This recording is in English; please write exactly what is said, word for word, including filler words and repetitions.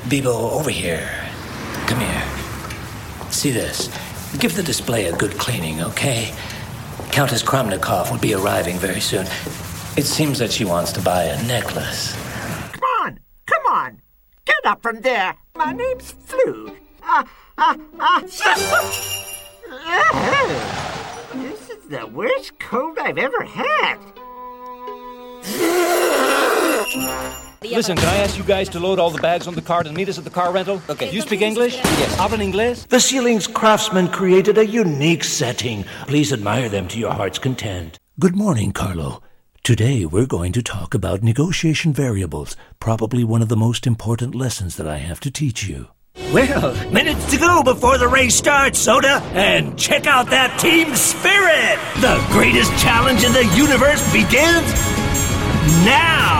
Bibo, over here. Come here. See this. Give the display a good cleaning, okay? Countess Kramnikov will be arriving very soon. It seems that she wants to buy a necklace. Come on, come on. Get up from there. My name's Flu. Ah, ah, ah. This is the worst cold I've ever had. Listen, can I ask you guys to load all the bags on the cart and meet us at the car rental? Okay. You speak English? Yes. Hablan inglés? The ceiling's craftsmen created a unique setting. Please admire them to your heart's content. Good morning, Carlo. Today we're going to talk about negotiation variables, probably one of the most important lessons that I have to teach you. Well, minutes to go before the race starts, Soda. And check out that team spirit. The greatest challenge in the universe begins now.